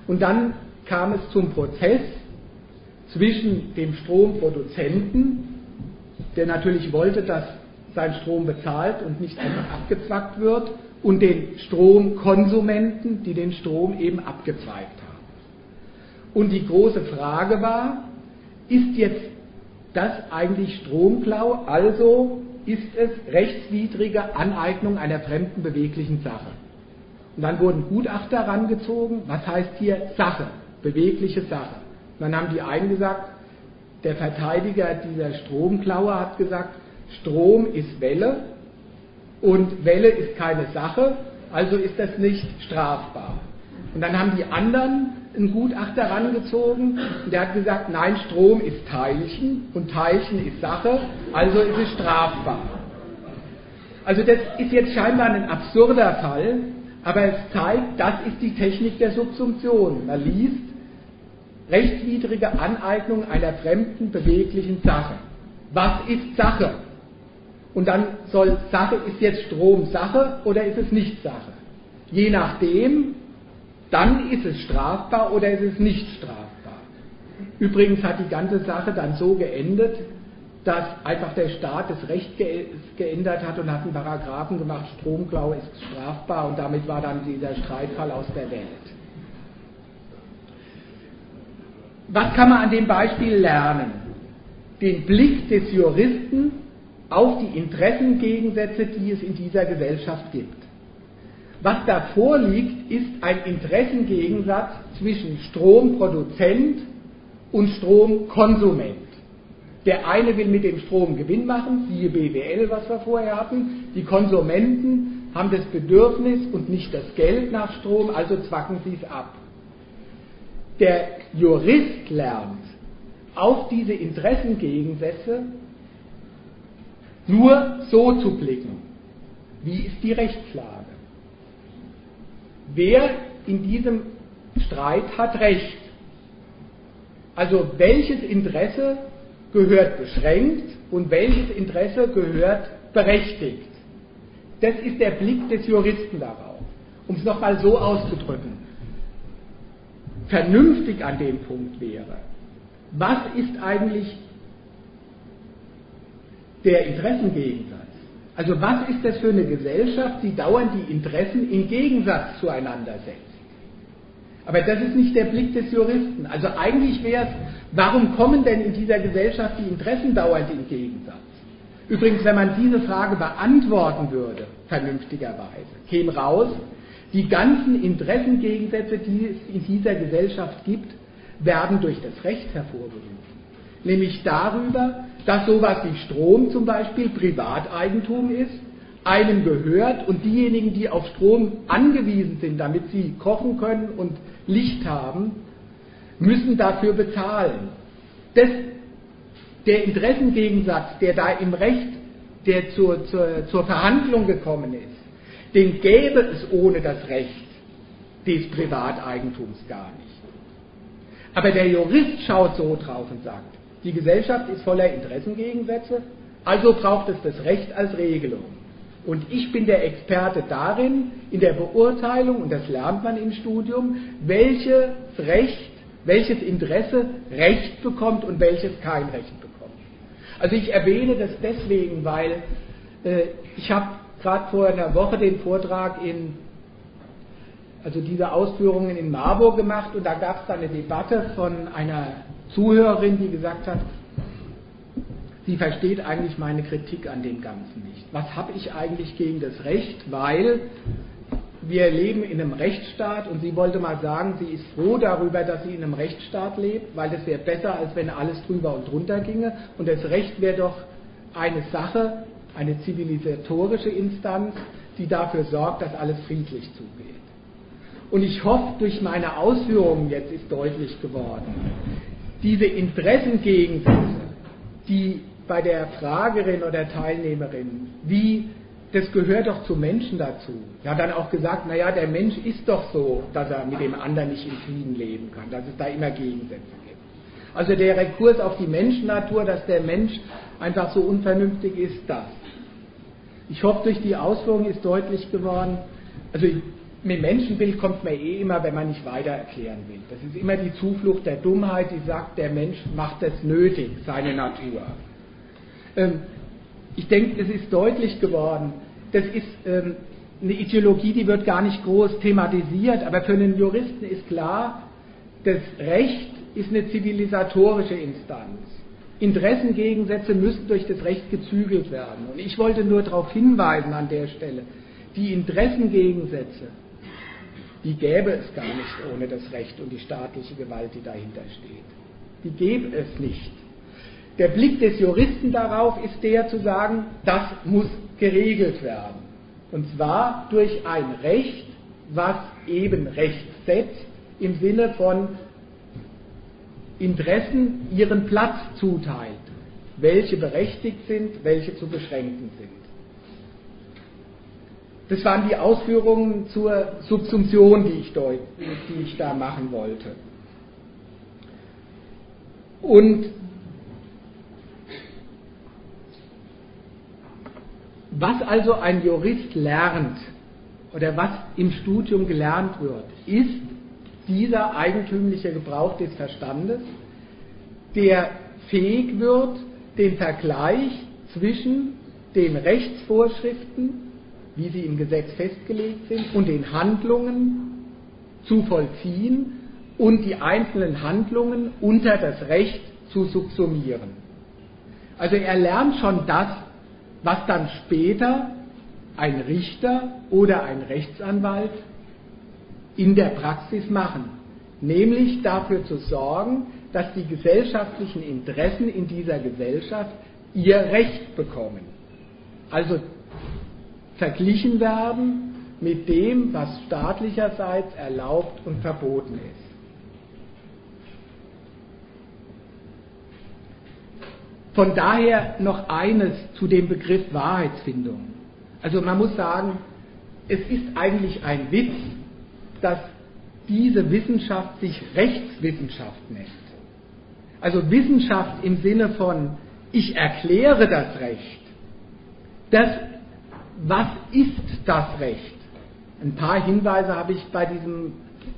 Und dann kam es zum Prozess zwischen dem Stromproduzenten, der natürlich wollte, dass sein Strom bezahlt und nicht einfach abgezwackt wird, und den Stromkonsumenten, die den Strom eben abgezweigt haben. Und die große Frage war, ist jetzt das eigentlich Stromklau, also ist es rechtswidrige Aneignung einer fremden beweglichen Sache? Und dann wurden Gutachter herangezogen, was heißt hier Sache, bewegliche Sache? Und dann haben die einen gesagt, der Verteidiger dieser Stromklaue hat gesagt, Strom ist Welle und Welle ist keine Sache, also ist das nicht strafbar. Und dann haben die anderen einen Gutachter herangezogen und der hat gesagt, nein, Strom ist Teilchen und Teilchen ist Sache, also ist es strafbar. Also das ist jetzt scheinbar ein absurder Fall, aber es zeigt, das ist die Technik der Subsumption. Man liest, rechtswidrige Aneignung einer fremden beweglichen Sache. Was ist Sache? Und dann soll Sache, ist jetzt Strom Sache oder ist es nicht Sache? Je nachdem, dann ist es strafbar oder ist es nicht strafbar. Übrigens hat die ganze Sache dann so geendet, dass einfach der Staat das Recht geändert hat und hat einen Paragraphen gemacht, Stromklau ist strafbar, und damit war dann dieser Streitfall aus der Welt. Was kann man an dem Beispiel lernen? Den Blick des Juristen auf die Interessengegensätze, die es in dieser Gesellschaft gibt. Was da vorliegt, ist ein Interessengegensatz zwischen Stromproduzent und Stromkonsument. Der eine will mit dem Strom Gewinn machen, siehe BWL, was wir vorher hatten. Die Konsumenten haben das Bedürfnis und nicht das Geld nach Strom, also zwacken sie es ab. Der Jurist lernt, auf diese Interessengegensätze nur so zu blicken. Wie ist die Rechtslage? Wer in diesem Streit hat Recht? Also welches Interesse gehört beschränkt und welches Interesse gehört berechtigt? Das ist der Blick des Juristen darauf. Um es nochmal so auszudrücken. Vernünftig an dem Punkt wäre, was ist eigentlich der Interessengegensatz? Also was ist das für eine Gesellschaft, die dauernd die Interessen in Gegensatz zueinander setzt? Aber das ist nicht der Blick des Juristen. Also eigentlich wäre es, warum kommen denn in dieser Gesellschaft die Interessen dauernd in Gegensatz? Übrigens, wenn man diese Frage beantworten würde, vernünftigerweise, käme raus, die ganzen Interessengegensätze, die es in dieser Gesellschaft gibt, werden durch das Recht hervorgerufen. Nämlich darüber, dass sowas wie Strom zum Beispiel Privateigentum ist, einem gehört, und diejenigen, die auf Strom angewiesen sind, damit sie kochen können und Licht haben, müssen dafür bezahlen. Der Interessengegensatz, der da im Recht, der zur Verhandlung gekommen ist, den gäbe es ohne das Recht des Privateigentums gar nicht. Aber der Jurist schaut so drauf und sagt, die Gesellschaft ist voller Interessengegensätze, also braucht es das Recht als Regelung. Und ich bin der Experte darin, in der Beurteilung, und das lernt man im Studium, welches Interesse Recht bekommt und welches kein Recht bekommt. Also ich erwähne das deswegen, weil ich habe gerade vor einer Woche den Vortrag diese Ausführungen in Marburg gemacht, und da gab es eine Debatte von einer Zuhörerin, die gesagt hat, sie versteht eigentlich meine Kritik an dem Ganzen nicht. Was habe ich eigentlich gegen das Recht? Weil wir leben in einem Rechtsstaat, und sie wollte mal sagen, sie ist froh darüber, dass sie in einem Rechtsstaat lebt, weil es wäre besser, als wenn alles drüber und drunter ginge, und das Recht wäre doch eine Sache, eine zivilisatorische Instanz, die dafür sorgt, dass alles friedlich zugeht. Und ich hoffe, durch meine Ausführungen jetzt ist deutlich geworden, diese Interessengegensätze, die bei der Fragerin oder Teilnehmerin, wie, das gehört doch zu Menschen dazu. Ja, dann auch gesagt, naja, der Mensch ist doch so, dass er mit dem anderen nicht in Frieden leben kann, dass es da immer Gegensätze gibt. Also der Rekurs auf die Menschennatur, dass der Mensch einfach so unvernünftig ist, das. Ich hoffe, durch die Ausführung ist deutlich geworden, also mit Menschenbild kommt man immer, wenn man nicht weiter erklären will. Das ist immer die Zuflucht der Dummheit, die sagt, der Mensch macht es nötig, seine Natur. Ich denke, es ist deutlich geworden, das ist eine Ideologie, die wird gar nicht groß thematisiert, aber für einen Juristen ist klar, das Recht ist eine zivilisatorische Instanz. Interessengegensätze müssen durch das Recht gezügelt werden. Und ich wollte nur darauf hinweisen an der Stelle, die Interessengegensätze, die gäbe es gar nicht ohne das Recht und die staatliche Gewalt, die dahinter steht. Die gäbe es nicht. Der Blick des Juristen darauf ist der zu sagen, das muss geregelt werden. Und zwar durch ein Recht, was eben Recht setzt, im Sinne von Interessen ihren Platz zuteilt, welche berechtigt sind, welche zu beschränken sind. Das waren die Ausführungen zur Subsumption, die ich da machen wollte. Und was also ein Jurist lernt oder was im Studium gelernt wird, ist dieser eigentümliche Gebrauch des Verstandes, der fähig wird, den Vergleich zwischen den Rechtsvorschriften, wie sie im Gesetz festgelegt sind, und den Handlungen zu vollziehen und die einzelnen Handlungen unter das Recht zu subsumieren. Also er lernt schon das, was dann später ein Richter oder ein Rechtsanwalt in der Praxis machen, nämlich dafür zu sorgen, dass die gesellschaftlichen Interessen in dieser Gesellschaft ihr Recht bekommen. Also verglichen werden mit dem, was staatlicherseits erlaubt und verboten ist. Von daher noch eines zu dem Begriff Wahrheitsfindung. Also man muss sagen, es ist eigentlich ein Witz, dass diese Wissenschaft sich Rechtswissenschaft nennt. Also Wissenschaft im Sinne von, ich erkläre das Recht. Was ist das Recht? Ein paar Hinweise habe ich bei diesem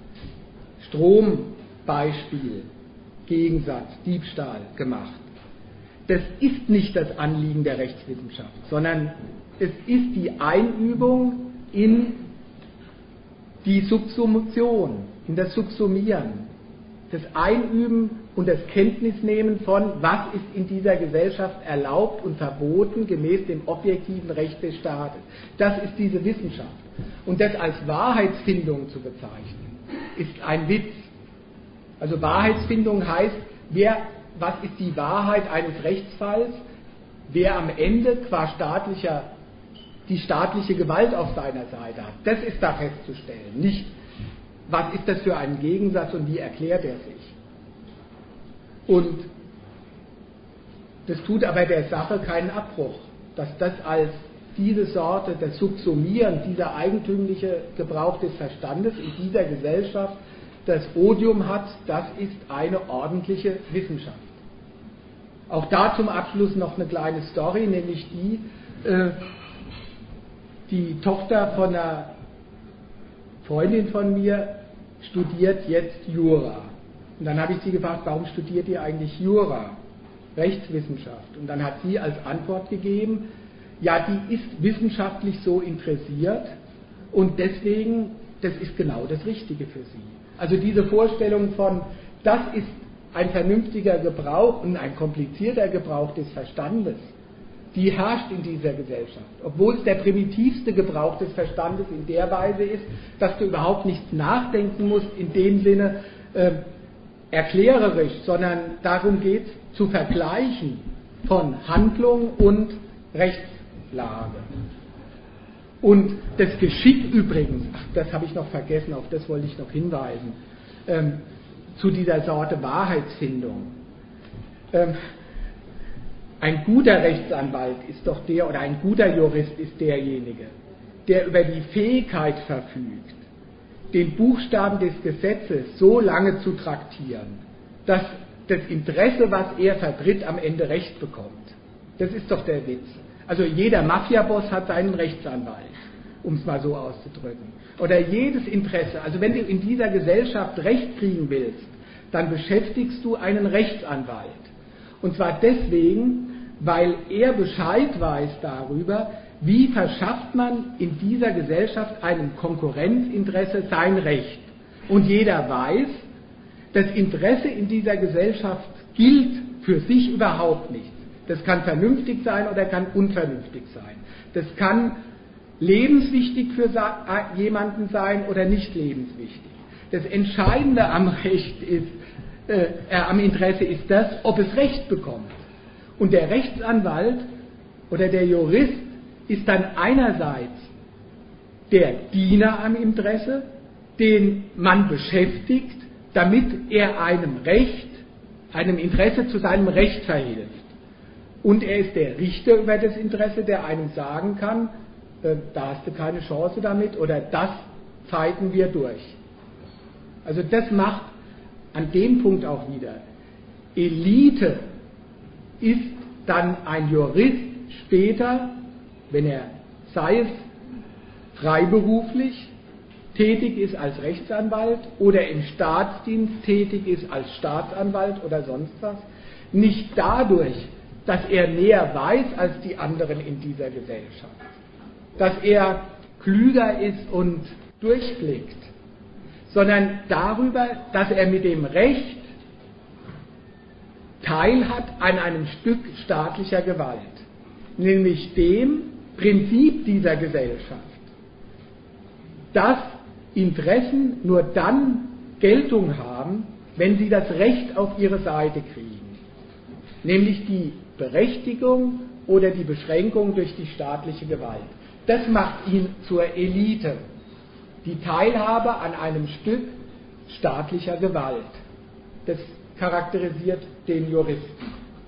Strombeispiel, Gegensatz, Diebstahl gemacht. Das ist nicht das Anliegen der Rechtswissenschaft, sondern es ist die Einübung in die Subsumption, in das Subsumieren, das Einüben und das Kenntnisnehmen von, was ist in dieser Gesellschaft erlaubt und verboten, gemäß dem objektiven Recht des Staates. Das ist diese Wissenschaft. Und das als Wahrheitsfindung zu bezeichnen, ist ein Witz. Also Wahrheitsfindung heißt, was ist die Wahrheit eines Rechtsfalls, wer am Ende qua die staatliche Gewalt auf seiner Seite hat. Das ist da festzustellen, nicht was ist das für ein Gegensatz und wie erklärt er sich. Und das tut aber der Sache keinen Abbruch, dass das als diese Sorte des Subsumierens, dieser eigentümliche Gebrauch des Verstandes in dieser Gesellschaft das Odium hat, das ist eine ordentliche Wissenschaft. Auch da zum Abschluss noch eine kleine Story, nämlich die Tochter von einer Freundin von mir studiert jetzt Jura. Und dann habe ich sie gefragt, warum studiert ihr eigentlich Jura? Rechtswissenschaft. Und dann hat sie als Antwort gegeben, ja, die ist wissenschaftlich so interessiert und deswegen, das ist genau das Richtige für sie. Also diese Vorstellung von, das ist ein vernünftiger Gebrauch und ein komplizierter Gebrauch des Verstandes, die herrscht in dieser Gesellschaft. Obwohl es der primitivste Gebrauch des Verstandes in der Weise ist, dass du überhaupt nichts nachdenken musst, in dem Sinne erklärerisch, sondern darum geht es zu vergleichen von Handlung und Rechtslage. Und das Geschick übrigens, das habe ich noch vergessen, auf das wollte ich noch hinweisen, zu dieser Sorte Wahrheitsfindung. Ein guter Rechtsanwalt ist doch oder ein guter Jurist ist derjenige, der über die Fähigkeit verfügt, den Buchstaben des Gesetzes so lange zu traktieren, dass das Interesse, was er vertritt, am Ende Recht bekommt. Das ist doch der Witz. Also jeder Mafiaboss hat seinen Rechtsanwalt. um es mal so auszudrücken. Oder jedes Interesse. Also wenn du in dieser Gesellschaft Recht kriegen willst, dann beschäftigst du einen Rechtsanwalt. Und zwar deswegen, weil er Bescheid weiß darüber, wie verschafft man in dieser Gesellschaft einem Konkurrenzinteresse sein Recht. Und jeder weiß, das Interesse in dieser Gesellschaft gilt für sich überhaupt nichts. Das kann vernünftig sein oder kann unvernünftig sein. Das kann lebenswichtig für jemanden sein oder nicht lebenswichtig. Das Entscheidende am Recht ist, am Interesse ist das, ob es Recht bekommt. Und der Rechtsanwalt oder der Jurist ist dann einerseits der Diener am Interesse, den man beschäftigt, damit er einem Interesse zu seinem Recht verhilft. Und er ist der Richter über das Interesse, der einem sagen kann, da hast du keine Chance damit oder das fighten wir durch. Also das macht an dem Punkt auch wieder. Elite ist dann ein Jurist später, wenn er, sei es freiberuflich tätig ist als Rechtsanwalt oder im Staatsdienst tätig ist als Staatsanwalt oder sonst was, nicht dadurch, dass er mehr weiß als die anderen in dieser Gesellschaft, dass er klüger ist und durchblickt, sondern darüber, dass er mit dem Recht teilhat an einem Stück staatlicher Gewalt, nämlich dem Prinzip dieser Gesellschaft, dass Interessen nur dann Geltung haben, wenn sie das Recht auf ihre Seite kriegen, nämlich die Berechtigung oder die Beschränkung durch die staatliche Gewalt. Das macht ihn zur Elite, die Teilhabe an einem Stück staatlicher Gewalt. Das charakterisiert den Juristen.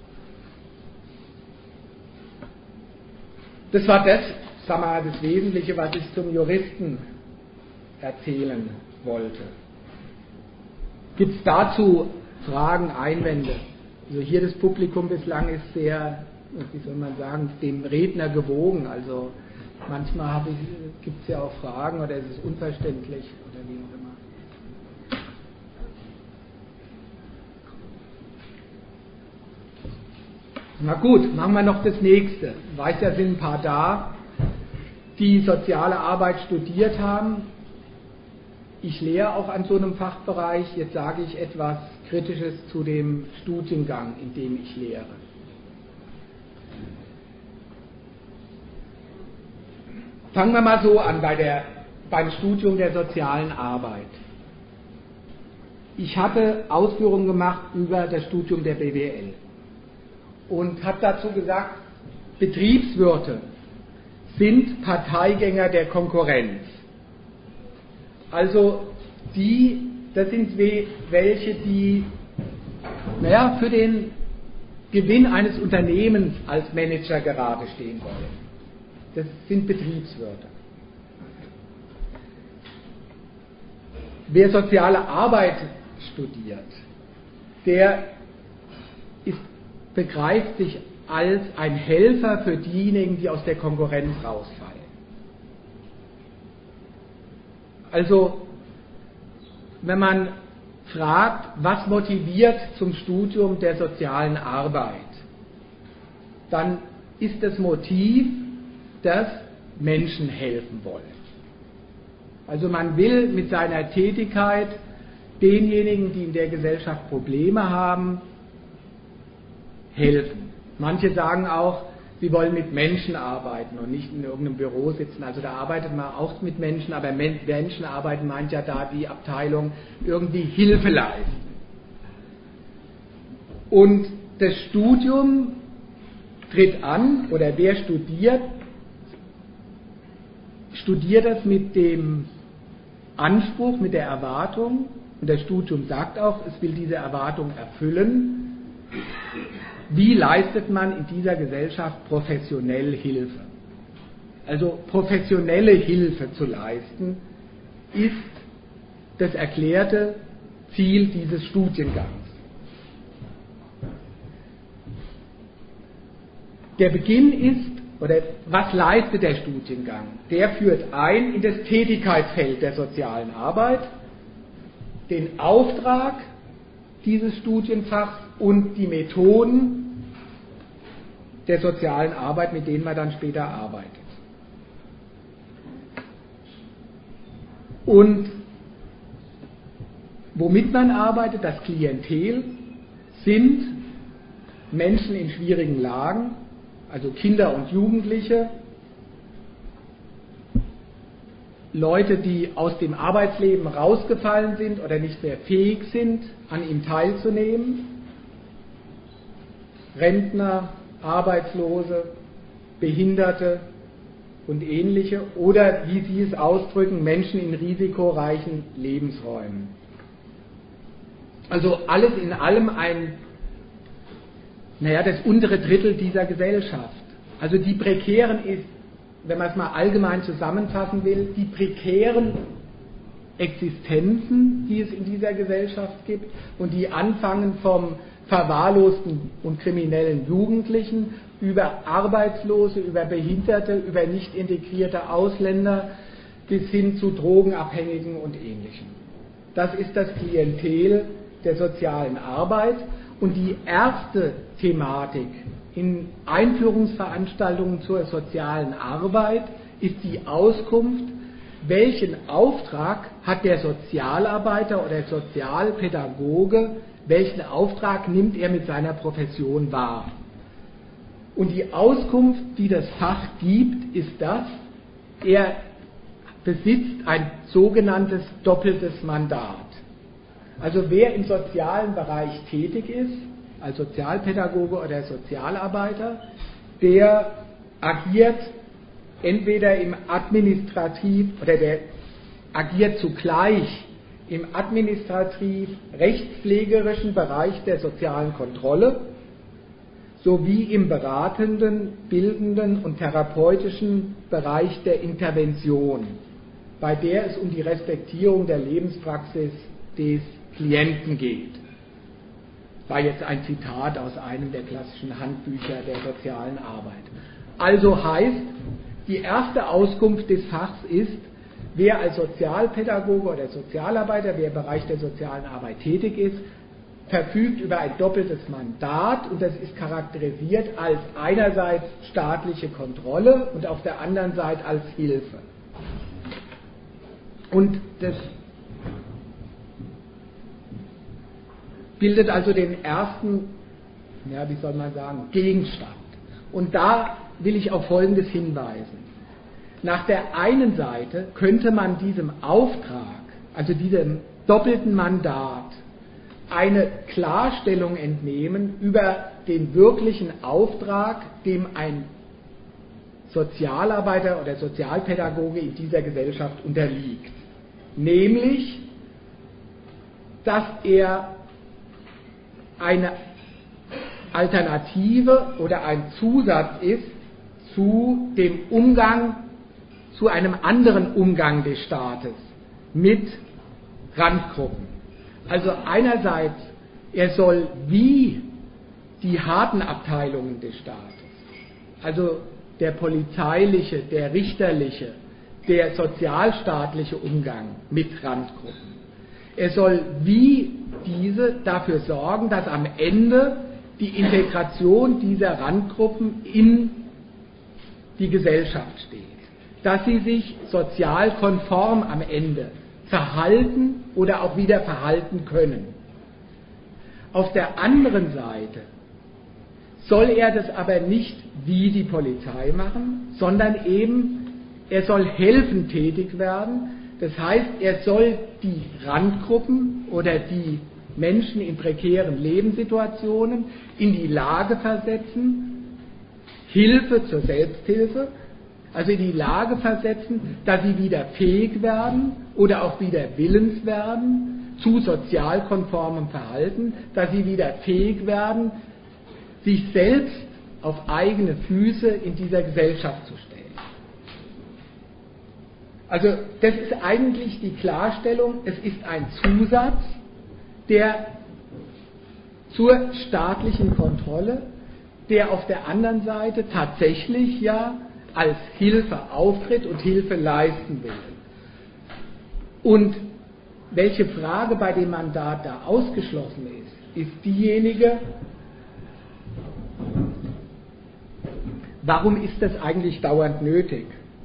Das war das, sagen wir mal, das Wesentliche, was ich zum Juristen erzählen wollte. Gibt es dazu Fragen, Einwände? Also hier das Publikum bislang ist sehr, wie soll man sagen, dem Redner gewogen. Also manchmal gibt es ja auch Fragen oder ist es unverständlich oder wie auch immer. Na gut, machen wir noch das nächste. Ich weiß ja, sind ein paar da, die soziale Arbeit studiert haben. Ich lehre auch an so einem Fachbereich. Jetzt sage ich etwas Kritisches zu dem Studiengang, in dem ich lehre. Fangen wir mal so an beim Studium der sozialen Arbeit. Ich hatte Ausführungen gemacht über das Studium der BWL und habe dazu gesagt, Betriebswirte sind Parteigänger der Konkurrenz. Also das sind welche, die für den Gewinn eines Unternehmens als Manager gerade stehen wollen. Das sind Betriebswirte. Wer soziale Arbeit studiert, der begreift sich als ein Helfer für diejenigen, die aus der Konkurrenz rausfallen. Also, wenn man fragt, was motiviert zum Studium der sozialen Arbeit, dann ist das Motiv, dass Menschen helfen wollen. Also man will mit seiner Tätigkeit denjenigen, die in der Gesellschaft Probleme haben, helfen. Manche sagen auch, sie wollen mit Menschen arbeiten und nicht in irgendeinem Büro sitzen. Also da arbeitet man auch mit Menschen, aber Menschen arbeiten meint ja da die Abteilung irgendwie Hilfe leisten. Und das Studium tritt an, oder wer studiert das mit dem Anspruch, mit der Erwartung, und das Studium sagt auch, es will diese Erwartung erfüllen. Wie leistet man in dieser Gesellschaft professionell Hilfe? Also professionelle Hilfe zu leisten, ist das erklärte Ziel dieses Studiengangs. Der Beginn ist oder was leistet der Studiengang? Der führt ein in das Tätigkeitsfeld der sozialen Arbeit, den Auftrag dieses Studienfachs und die Methoden der sozialen Arbeit, mit denen man dann später arbeitet. Und womit man arbeitet, das Klientel, sind Menschen in schwierigen Lagen, also Kinder und Jugendliche, Leute, die aus dem Arbeitsleben rausgefallen sind oder nicht mehr fähig sind, an ihm teilzunehmen, Rentner, Arbeitslose, Behinderte und ähnliche, oder wie Sie es ausdrücken, Menschen in risikoreichen Lebensräumen. Also alles in allem das untere Drittel dieser Gesellschaft. Also die prekären wenn man es mal allgemein zusammenfassen will, die prekären Existenzen, die es in dieser Gesellschaft gibt und die anfangen vom verwahrlosten und kriminellen Jugendlichen über Arbeitslose, über Behinderte, über nicht integrierte Ausländer bis hin zu Drogenabhängigen und Ähnlichem. Das ist das Klientel der sozialen Arbeit und die erste Thematik in Einführungsveranstaltungen zur sozialen Arbeit ist die Auskunft, welchen Auftrag hat der Sozialarbeiter oder Sozialpädagoge, welchen Auftrag nimmt er mit seiner Profession wahr. Und die Auskunft, die das Fach gibt, ist das, er besitzt ein sogenanntes doppeltes Mandat. Also wer im sozialen Bereich tätig ist, als Sozialpädagoge oder Sozialarbeiter, der agiert entweder im der agiert zugleich im administrativ-rechtspflegerischen Bereich der sozialen Kontrolle sowie im beratenden, bildenden und therapeutischen Bereich der Intervention, bei der es um die Respektierung der Lebenspraxis des Klienten geht. War jetzt ein Zitat aus einem der klassischen Handbücher der sozialen Arbeit. Also heißt, die erste Auskunft des Fachs ist, wer als Sozialpädagoge oder Sozialarbeiter, wer im Bereich der sozialen Arbeit tätig ist, verfügt über ein doppeltes Mandat und das ist charakterisiert als einerseits staatliche Kontrolle und auf der anderen Seite als Hilfe. Und das bildet also den ersten, Gegenstand. Und da will ich auf Folgendes hinweisen. Nach der einen Seite könnte man diesem Auftrag, also diesem doppelten Mandat, eine Klarstellung entnehmen über den wirklichen Auftrag, dem ein Sozialarbeiter oder Sozialpädagoge in dieser Gesellschaft unterliegt. Nämlich, dass er eine Alternative oder ein Zusatz ist zu dem Umgang, zu einem anderen Umgang des Staates mit Randgruppen. Also einerseits, er soll wie die harten Abteilungen des Staates, also der polizeiliche, der richterliche, der sozialstaatliche Umgang mit Randgruppen, er soll wie diese dafür sorgen, dass am Ende die Integration dieser Randgruppen in die Gesellschaft steht. Dass sie sich sozial konform am Ende verhalten oder auch wieder verhalten können. Auf der anderen Seite soll er das aber nicht wie die Polizei machen, sondern eben, er soll helfend tätig werden. Das heißt, er soll die Randgruppen oder die Menschen in prekären Lebenssituationen in die Lage versetzen, Hilfe zur Selbsthilfe, also in die Lage versetzen, dass sie wieder fähig werden oder auch wieder willens werden zu sozial konformem Verhalten, dass sie wieder fähig werden, sich selbst auf eigene Füße in dieser Gesellschaft zu stellen. Also das ist eigentlich die Klarstellung, es ist ein Zusatz, der zur staatlichen Kontrolle, der auf der anderen Seite tatsächlich ja als Hilfe auftritt und Hilfe leisten will. Und welche Frage bei dem Mandat da ausgeschlossen ist diejenige, warum ist das eigentlich dauernd nötig?